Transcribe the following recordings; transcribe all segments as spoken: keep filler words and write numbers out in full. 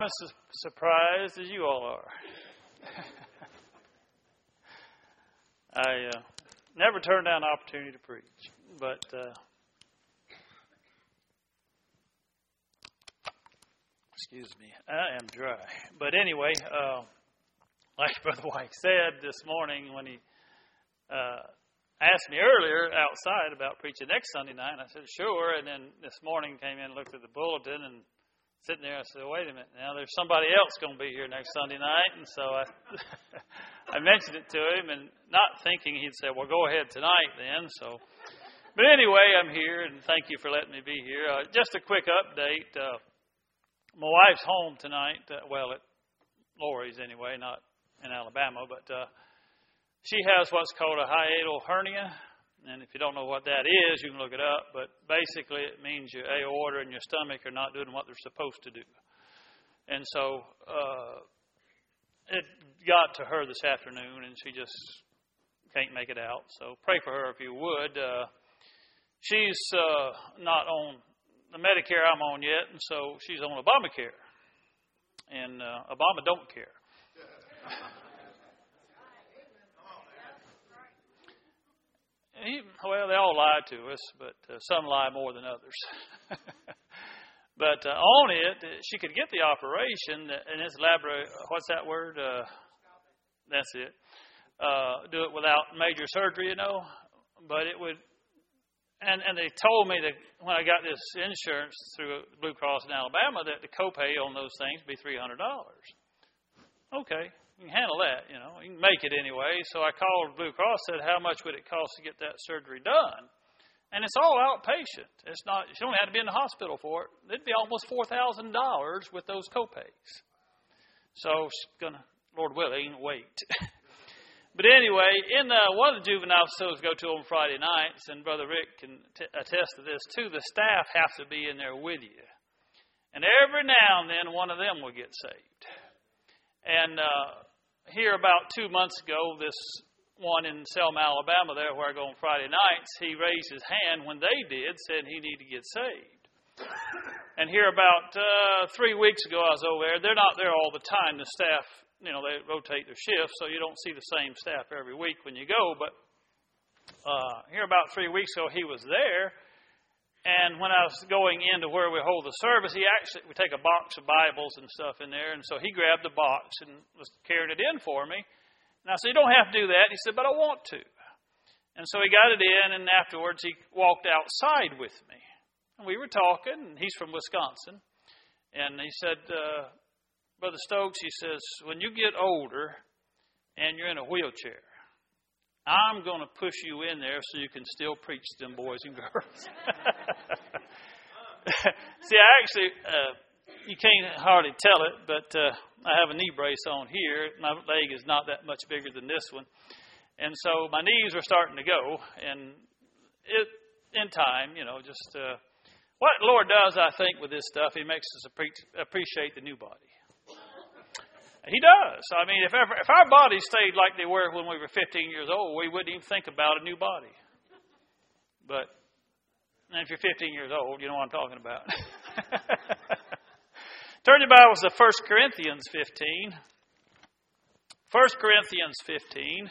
I'm as surprised as you all are. I uh, never turned down an opportunity to preach, but uh, excuse me, I am dry. But anyway, uh, like Brother White said this morning when he uh, asked me earlier outside about preaching next Sunday night, I said sure. And then this morning came in and looked at the bulletin and sitting there, I said, wait a minute, now there's somebody else going to be here next Sunday night. And so I I mentioned it to him, and not thinking he'd say, well, go ahead tonight then. So, but anyway, I'm here, and thank you for letting me be here. Uh, just a quick update. Uh, my wife's home tonight. Uh, well, at Lori's anyway, not in Alabama, but uh, she has what's called a hiatal hernia. And if you don't know what that is, you can look it up. But basically, it means your aorta and your stomach are not doing what they're supposed to do. And so uh, it got to her this afternoon, and she just can't make it out. So pray for her if you would. Uh, she's uh, not on the Medicare I'm on yet, and so she's on Obamacare. And uh, Obama don't care. He, well, they all lie to us, but uh, some lie more than others. But uh, on it, she could get the operation, and it's labra, what's that word? Uh, that's it. Uh, do it without major surgery, you know. But it would, and, and they told me that when I got this insurance through Blue Cross in Alabama, that the copay on those things would be three hundred dollars. Okay. You can handle that, you know. You can make it anyway. So I called Blue Cross, said, how much would it cost to get that surgery done? And it's all outpatient. It's not, you don't have to be in the hospital for it. It'd be almost four thousand dollars with those copays. So she's going to, Lord willing, wait. But anyway, in the, one of the juvenile facilities go to on Friday nights, and Brother Rick can t- attest to this too, the staff have to be in there with you. And every now and then, one of them will get saved. And, uh, Here about two months ago, this one in Selma, Alabama, there where I go on Friday nights, he raised his hand when they did, said he needed to get saved. And here about uh, three weeks ago, I was over there. They're not there all the time. The staff, you know, they rotate their shifts, so you don't see the same staff every week when you go. But uh, here about three weeks ago, he was there. And when I was going into where we hold the service, he actually, we take a box of Bibles and stuff in there. And so he grabbed the box and was carrying it in for me. And I said, you don't have to do that. He said, but I want to. And so he got it in, and afterwards he walked outside with me. And we were talking, and he's from Wisconsin. And he said, uh, Brother Stokes, he says, when you get older and you're in a wheelchair, I'm going to push you in there so you can still preach to them boys and girls. See, I actually, uh, you can't hardly tell it, but uh, I have a knee brace on here. My leg is not that much bigger than this one. And so my knees are starting to go. And it, in time, you know, just uh, what the Lord does, I think, with this stuff, He makes us appreciate the new body. He does. I mean, if ever, if our bodies stayed like they were when we were fifteen years old, we wouldn't even think about a new body. But and if you're fifteen years old, you know what I'm talking about. Turn your Bibles to First Corinthians fifteen. First Corinthians fifteen.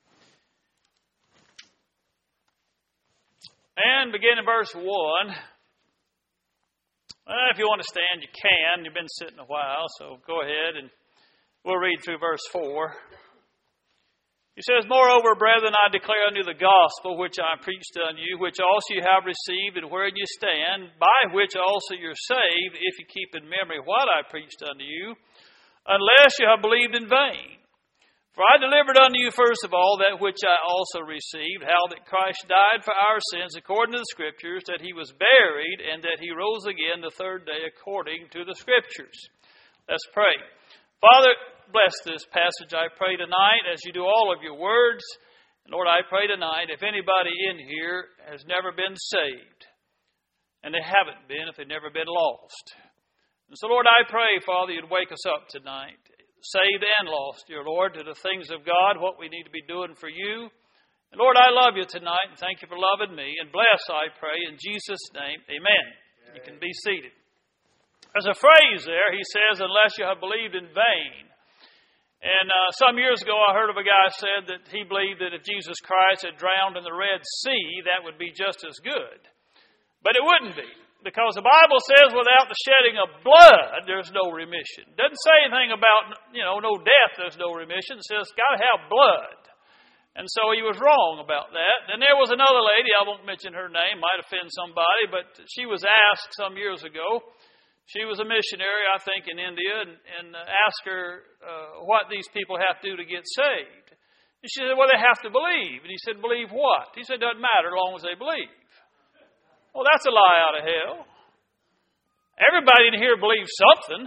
And begin in verse one. Well, if you want to stand, you can. You've been sitting a while, so go ahead and we'll read through verse four. He says, moreover, brethren, I declare unto you the gospel which I preached unto you, which also you have received, and wherein you stand, by which also you're saved, if you keep in memory what I preached unto you, unless you have believed in vain. For I delivered unto you first of all that which I also received, how that Christ died for our sins according to the Scriptures, that He was buried, and that He rose again the third day according to the Scriptures. Let's pray. Father, bless this passage, I pray tonight, as you do all of your words. And Lord, I pray tonight, if anybody in here has never been saved, and they haven't been, if they've never been lost. And so, Lord, I pray, Father, you'd wake us up tonight, saved and lost, dear Lord, to the things of God, what we need to be doing for you. And Lord, I love you tonight, and thank you for loving me. And bless, I pray, in Jesus' name, amen. You can be seated. There's a phrase there. He says, unless you have believed in vain. And uh, some years ago, I heard of a guy said that he believed that if Jesus Christ had drowned in the Red Sea, that would be just as good. But it wouldn't be, because the Bible says without the shedding of blood, there's no remission. It doesn't say anything about, you know, no death, there's no remission. It says it's got to have blood. And so he was wrong about that. And there was another lady, I won't mention her name, might offend somebody, but she was asked some years ago. She was a missionary, I think, in India, and, and asked her uh, what these people have to do to get saved. And she said, well, they have to believe. And he said, believe what? He said, it doesn't matter as long as they believe. Well, that's a lie out of hell. Everybody in here believes something.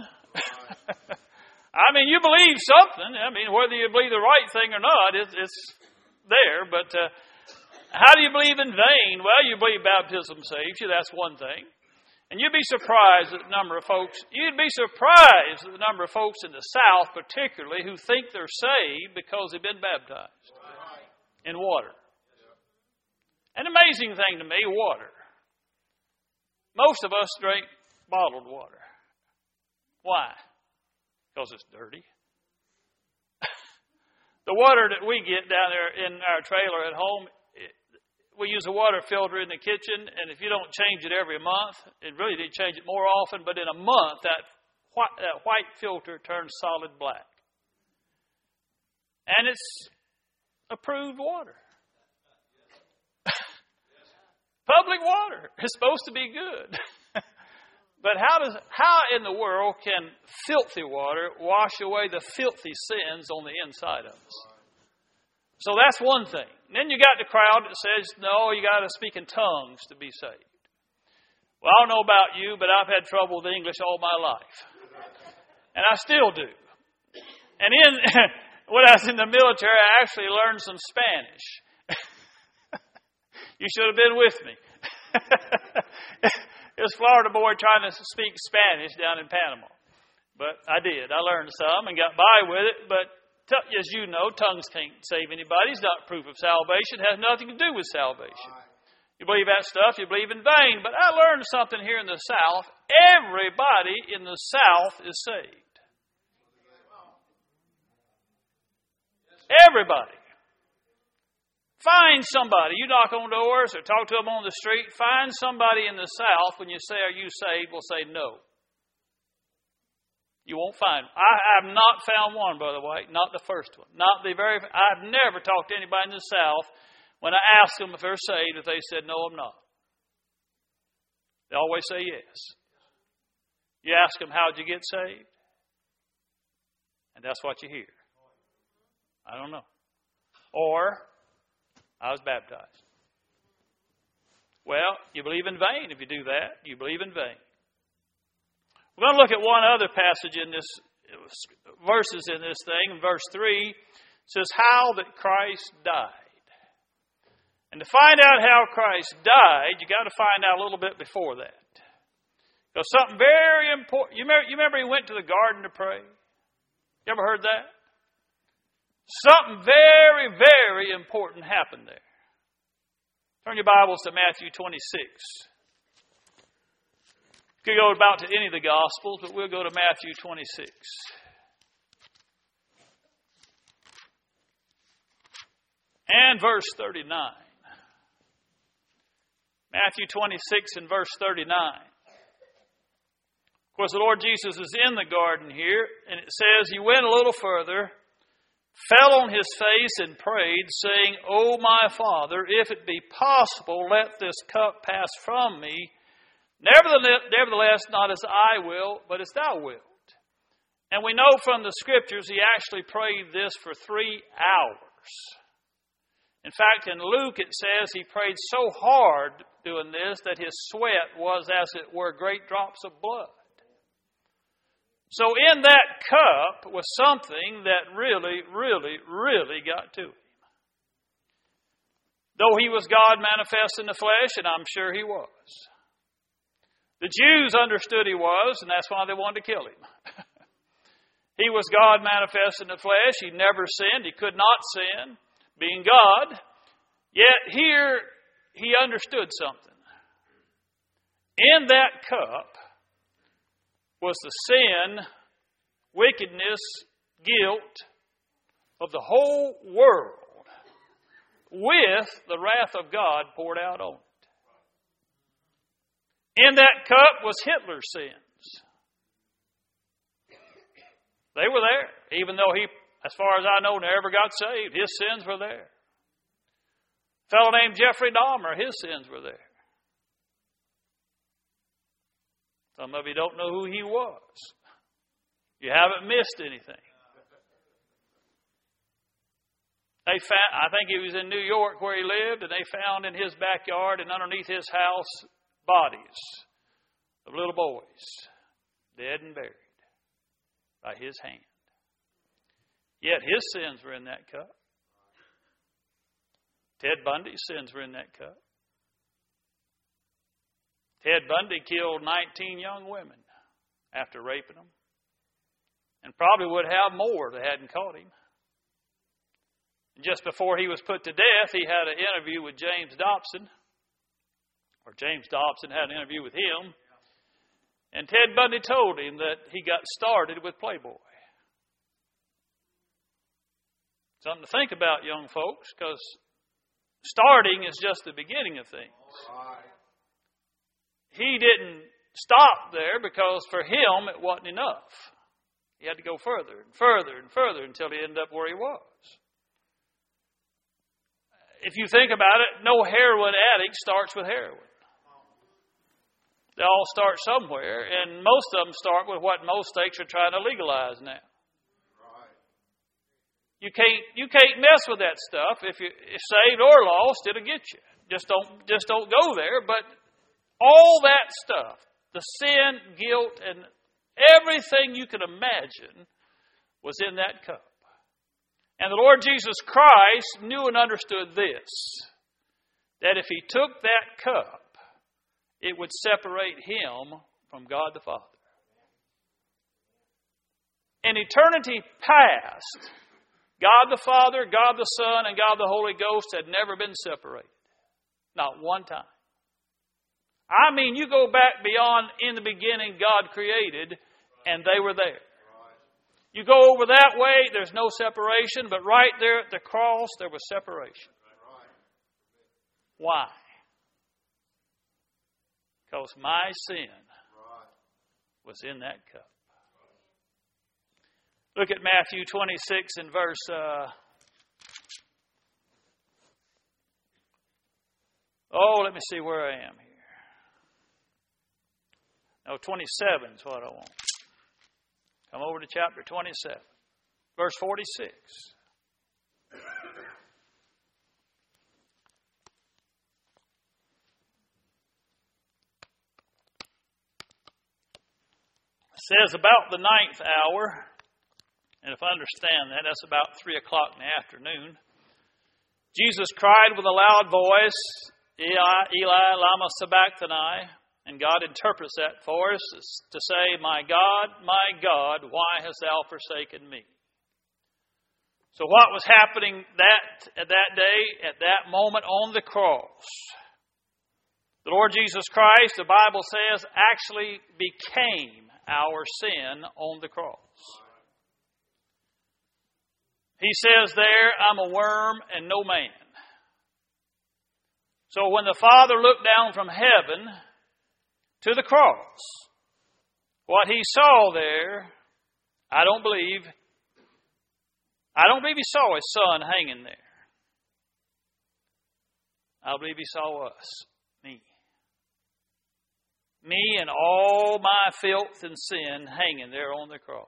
I mean, you believe something. I mean, whether you believe the right thing or not, it's, it's there. But uh, how do you believe in vain? Well, you believe baptism saves you. That's one thing. And you'd be surprised at the number of folks, you'd be surprised at the number of folks in the South particularly who think they're saved because they've been baptized in water. An amazing thing to me, water. Most of us drink bottled water. Why? Because it's dirty. The water that we get down there in our trailer at home, we use a water filter in the kitchen, and if you don't change it every month, it really did change it more often, but in a month, that white, that white filter turns solid black. And it's approved water. Public water is supposed to be good. But how does how in the world can filthy water wash away the filthy sins on the inside of us? So that's one thing. And then you got the crowd that says, no, you got to speak in tongues to be saved. Well, I don't know about you, but I've had trouble with English all my life. And I still do. And in when I was in the military, I actually learned some Spanish. You should have been with me. It was a Florida boy trying to speak Spanish down in Panama. But I did. I learned some and got by with it, but as you know, tongues can't save anybody. It's not proof of salvation. It has nothing to do with salvation. You believe that stuff, you believe in vain. But I learned something here in the South. Everybody in the South is saved. Everybody. Find somebody. You knock on doors or talk to them on the street. Find somebody in the South when you say, are you saved? Will say no. You won't find them. I have not found one, Brother White. Not the first one. Not the very. I've never talked to anybody in the South when I asked them if they're saved, if they said, no, I'm not. They always say yes. You ask them, how'd you get saved? And that's what you hear. I don't know. Or, I was baptized. Well, you believe in vain if you do that. You believe in vain. We're going to look at one other passage in this, verses in this thing. In verse three, it says, how that Christ died. And to find out how Christ died, you got to find out a little bit before that. Because something very important, you remember, you remember he went to the garden to pray? You ever heard that? Something very, very important happened there. Turn your Bibles to Matthew twenty-six. You could go about to any of the Gospels, but we'll go to Matthew twenty-six. And verse thirty-nine. Matthew twenty-six and verse thirty-nine. Of course, the Lord Jesus is in the garden here, and it says he went a little further, fell on his face and prayed, saying, O my Father, if it be possible, let this cup pass from me. Nevertheless, nevertheless, not as I will, but as thou wilt. And we know from the Scriptures he actually prayed this for three hours. In fact, in Luke it says he prayed so hard doing this that his sweat was, as it were, great drops of blood. So in that cup was something that really, really, really got to him. Though he was God manifest in the flesh, and I'm sure he was. The Jews understood he was, and that's why they wanted to kill him. He was God manifest in the flesh. He never sinned. He could not sin, being God. Yet here he understood something. In that cup was the sin, wickedness, guilt of the whole world with the wrath of God poured out on it. In that cup was Hitler's sins. They were there, even though he, as far as I know, never got saved. His sins were there. A fellow named Jeffrey Dahmer, his sins were there. Some of you don't know who he was. You haven't missed anything. They found, I think he was in New York where he lived, and they found in his backyard and underneath his house bodies of little boys, dead and buried by his hand. Yet his sins were in that cup. Ted Bundy's sins were in that cup. Ted Bundy killed nineteen young women after raping them, and probably would have more if they hadn't caught him. And just before he was put to death, he had an interview with James Dobson, or James Dobson had an interview with him, and Ted Bundy told him that he got started with Playboy. Something to think about, young folks, because starting is just the beginning of things. He didn't stop there because for him it wasn't enough. He had to go further and further and further until he ended up where he was. If you think about it, no heroin addict starts with heroin. They all start somewhere, and most of them start with what most states are trying to legalize now. You can't you can't mess with that stuff. If you're saved or lost, it'll get you. Just don't just don't go there. But all that stuff, the sin, guilt, and everything you can imagine was in that cup. And the Lord Jesus Christ knew and understood this, that if he took that cup, it would separate him from God the Father. In eternity past, God the Father, God the Son, and God the Holy Ghost had never been separated. Not one time. I mean, you go back beyond in the beginning God created, and they were there. You go over that way, there's no separation, but right there at the cross, there was separation. Why? Because my sin was in that cup. Look at Matthew twenty-six and verse uh, oh, let me see where I am here. No, twenty-seven is what I want. Come over to chapter twenty-seven, verse forty-six. It says about the ninth hour, and if I understand that, that's about three o'clock in the afternoon. Jesus cried with a loud voice, Eli, Eli, lama sabachthani. And God interprets that for us to say, my God, my God, why hast thou forsaken me? So what was happening that at that day, at that moment on the cross? The Lord Jesus Christ, the Bible says, actually became our sin on the cross. He says there, I'm a worm and no man. So when the Father looked down from heaven to the cross, what he saw there, I don't believe, I don't believe he saw his Son hanging there. I believe he saw us, me. Me and all my filth and sin hanging there on the cross.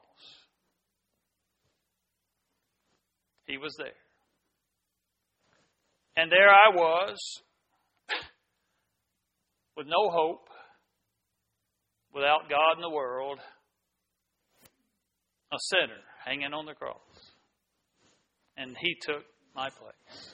He was there. And there I was, with no hope, without God in the world, a sinner hanging on the cross. And he took my place.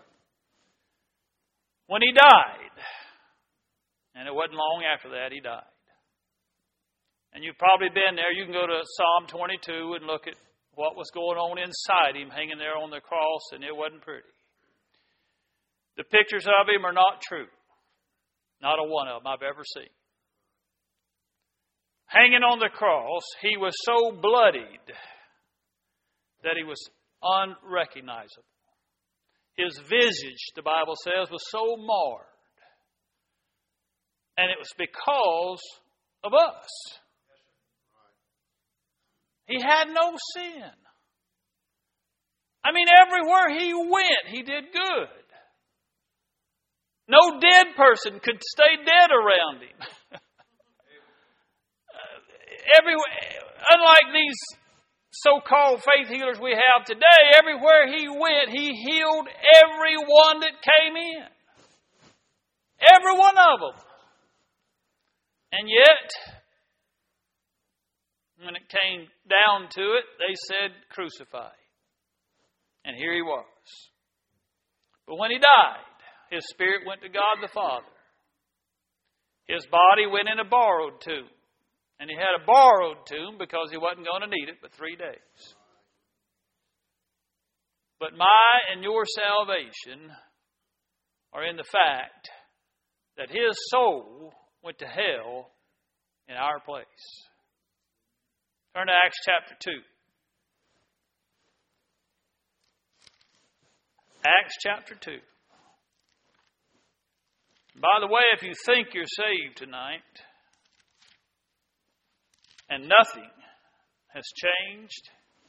When he died, and it wasn't long after that, he died. And you've probably been there. You can go to Psalm twenty-two and look at what was going on inside him, hanging there on the cross, and it wasn't pretty. The pictures of him are not true. Not a one of them I've ever seen. hanging on the cross, he was so bloodied that he was unrecognizable. His visage, the Bible says, was so marred. And it was because of us. He had no sin. I mean, everywhere he went, he did good. No dead person could stay dead around him. Everywhere, unlike these so-called faith healers we have today, everywhere he went, he healed everyone that came in. Every one of them. And yet, when it came down to it, they said, crucify. And here he was. But when he died, his spirit went to God the Father. His body went in a borrowed tomb. And he had a borrowed tomb because he wasn't going to need it but three days. But my and your salvation are in the fact that his soul went to hell in our place. Turn to Acts chapter two. Acts chapter two. By the way, if you think you're saved tonight and nothing has changed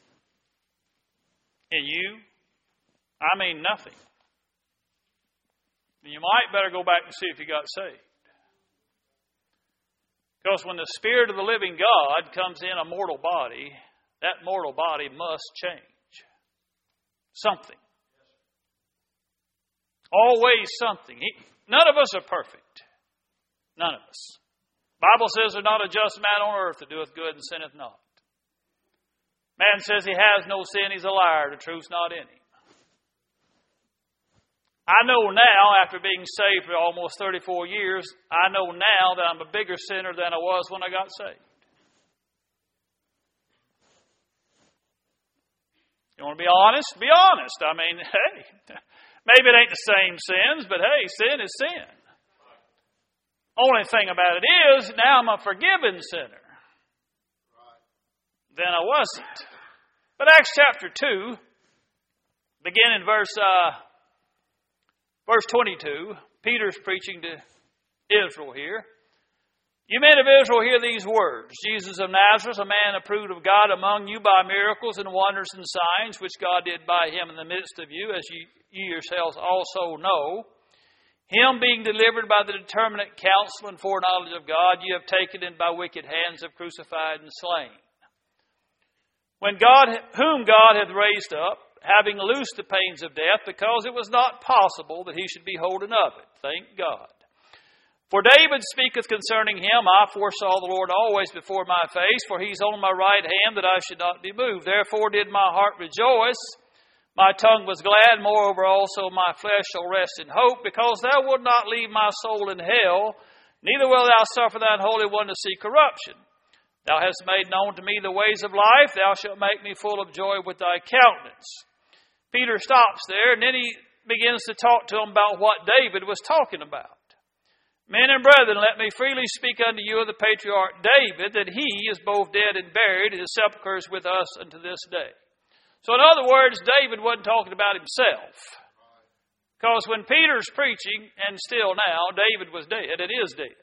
in you, I mean nothing, then you might better go back and see if you got saved. Because when the Spirit of the living God comes in a mortal body, that mortal body must change. Something. Always something. He, none of us are perfect. None of us. The Bible says there's not a just man on earth that doeth good and sinneth not. Man says he has no sin, he's a liar, the truth's not in him. I know now, after being saved for almost thirty-four years, I know now that I'm a bigger sinner than I was when I got saved. You want to be honest? Be honest. I mean, hey, maybe it ain't the same sins, but hey, sin is sin. Only thing about it is, now I'm a forgiven sinner. Then I wasn't. But Acts chapter two, beginning in verse... Uh, Verse twenty-two, Peter's preaching to Israel here. You men of Israel, hear these words. Jesus of Nazareth, a man approved of God among you by miracles and wonders and signs, which God did by him in the midst of you, as you, you yourselves also know. Him being delivered by the determinate counsel and foreknowledge of God, you have taken and by wicked hands have crucified and slain. When God, whom God hath raised up, having loosed the pains of death, because it was not possible that he should be holden of it. Thank God. For David speaketh concerning him, I foresaw the Lord always before my face, for he's on my right hand, that I should not be moved. Therefore did my heart rejoice, my tongue was glad, moreover also my flesh shall rest in hope, because thou wilt not leave my soul in hell, neither wilt thou suffer thine Holy One to see corruption. Thou hast made known to me the ways of life, thou shalt make me full of joy with thy countenance. Peter stops there, and then he begins to talk to them about what David was talking about. Men and brethren, let me freely speak unto you of the patriarch David, that he is both dead and buried, and his sepulchre is with us unto this day. So in other words, David wasn't talking about himself. Because when Peter's preaching, and still now, David was dead, and is dead.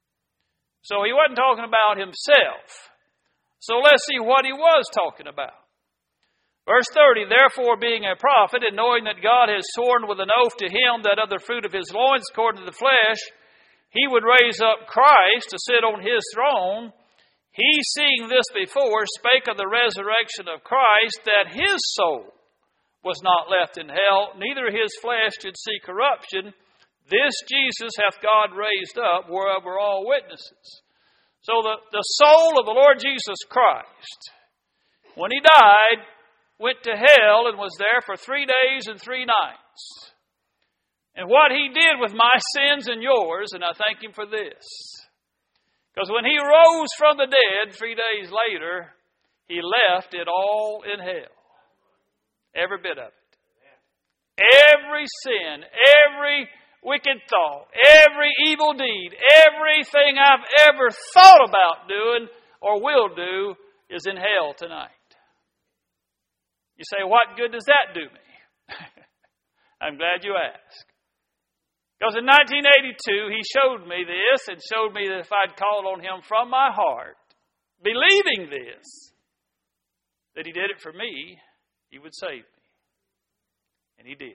So he wasn't talking about himself. So let's see what he was talking about. Verse thirty, therefore being a prophet, and knowing that God has sworn with an oath to him that of the fruit of his loins, according to the flesh, he would raise up Christ to sit on his throne, he, seeing this before, spake of the resurrection of Christ, that his soul was not left in hell, neither his flesh did see corruption. This Jesus hath God raised up, whereof we're all witnesses. So the, the soul of the Lord Jesus Christ, when he died, went to hell and was there for three days and three nights. And what he did with my sins and yours, and I thank him for this. Because when he rose from the dead three days later, he left it all in hell. Every bit of it. Every sin, every wicked thought, every evil deed, everything I've ever thought about doing or will do is in hell tonight. You say, what good does that do me? I'm glad you asked. Because in nineteen eighty-two, he showed me this and showed me that if I'd called on him from my heart, believing this, that he did it for me, he would save me. And he did.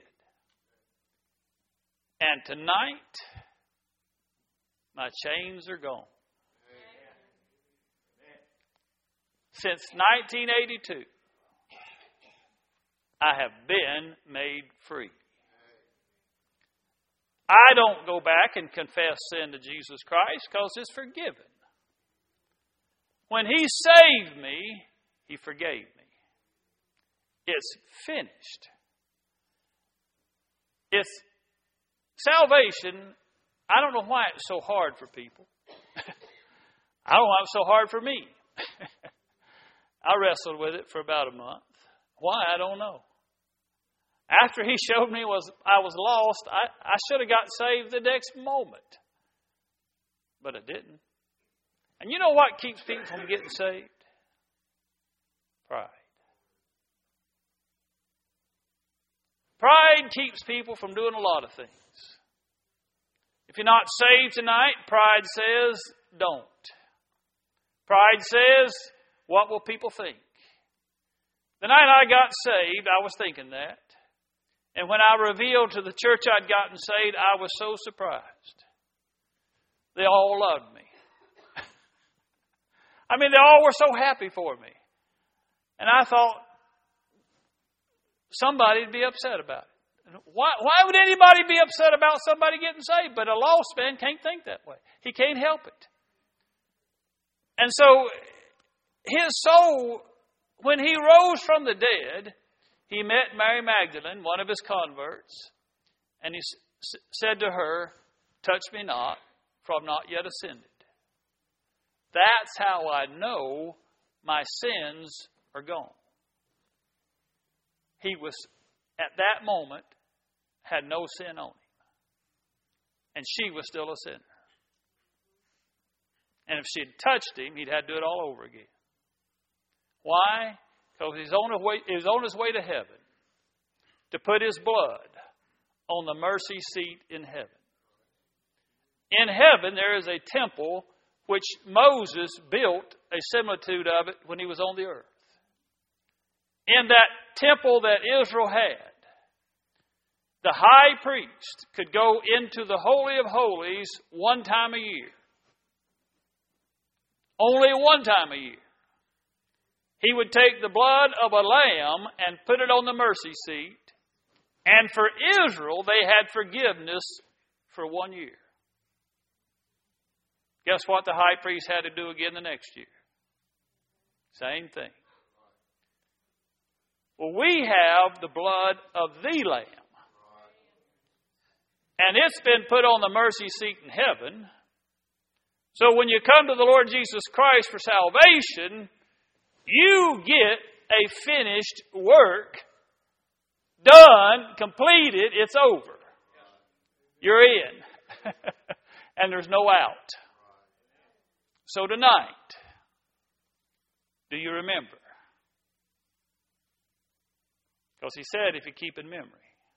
And tonight, my chains are gone. Since nineteen eighty-two, I have been made free. I don't go back and confess sin to Jesus Christ because it's forgiven. When he saved me, he forgave me. It's finished. It's salvation. I don't know why it's so hard for people. I don't know why it's so hard for me. I wrestled with it for about a month. Why? I don't know. After he showed me was I was lost, I, I should have got saved the next moment. But I didn't. And you know what keeps people from getting saved? Pride. Pride keeps people from doing a lot of things. If you're not saved tonight, pride says, don't. Pride says, what will people think? The night I got saved, I was thinking that. And when I revealed to the church I'd gotten saved, I was so surprised. They all loved me. I mean, they all were so happy for me. And I thought, somebody'd be upset about it. Why, why would anybody be upset about somebody getting saved? But a lost man can't think that way. He can't help it. And so, his soul, when he rose from the dead, he met Mary Magdalene, one of his converts, and he s- said to her, touch me not, for I'm not yet ascended. That's how I know my sins are gone. He was, at that moment, had no sin on him. And she was still a sinner. And if she'd touched him, he'd had to do it all over again. Why? Because he's on his way, he was on his way to heaven to put his blood on the mercy seat in heaven. In heaven, there is a temple which Moses built a similitude of it when he was on the earth. In that temple that Israel had, the high priest could go into the Holy of Holies one time a year. Only one time a year. He would take the blood of a lamb and put it on the mercy seat. And for Israel, they had forgiveness for one year. Guess what the high priest had to do again the next year? Same thing. Well, we have the blood of the Lamb. And it's been put on the mercy seat in heaven. So when you come to the Lord Jesus Christ for salvation, you get a finished work, done, completed, it's over. You're in. And there's no out. So tonight, do you remember? Because he said, if you keep in memory.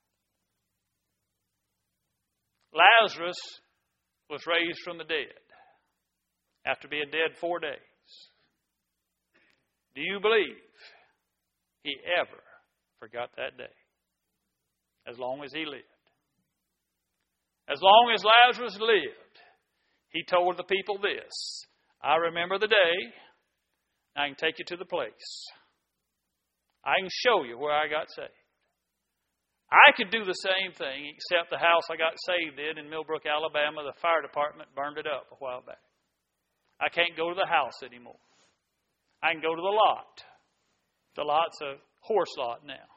Lazarus was raised from the dead after being dead four days. Do you believe he ever forgot that day? As long as he lived. As long as Lazarus lived, he told the people this. I remember the day. I can take you to the place. I can show you where I got saved. I could do the same thing, except the house I got saved in in Millbrook, Alabama, the fire department burned it up a while back. I can't go to the house anymore. I can go to the lot. The lot's a horse lot now.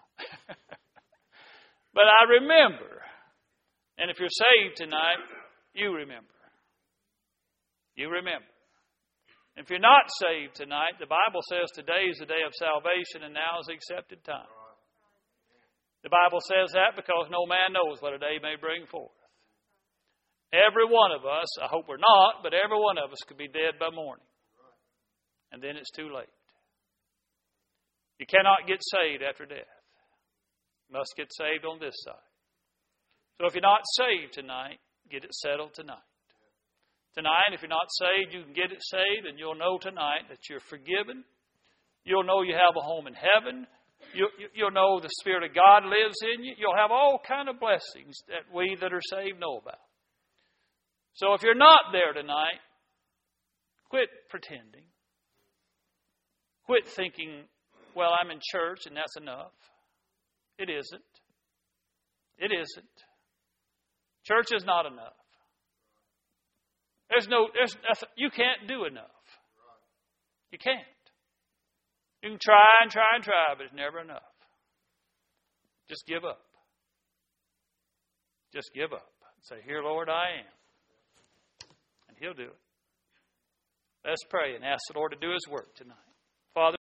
But I remember. And if you're saved tonight, you remember. You remember. If you're not saved tonight, the Bible says today is the day of salvation and now is the accepted time. The Bible says that because no man knows what a day may bring forth. Every one of us, I hope we're not, but every one of us could be dead by morning. And then it's too late. You cannot get saved after death. You must get saved on this side. So if you're not saved tonight, get it settled tonight. Tonight, if you're not saved, you can get it saved, and you'll know tonight that you're forgiven. You'll know you have a home in heaven. You'll, you'll know the Spirit of God lives in you. You'll have all kind of blessings that we that are saved know about. So if you're not there tonight, quit pretending. Quit thinking, well, I'm in church and that's enough. It isn't. It isn't. Church is not enough. There's no, there's nothing, you can't do enough. You can't. You can try and try and try, but it's never enough. Just give up. Just give up. Say, here, Lord, I am. And He'll do it. Let's pray and ask the Lord to do His work tonight. Father,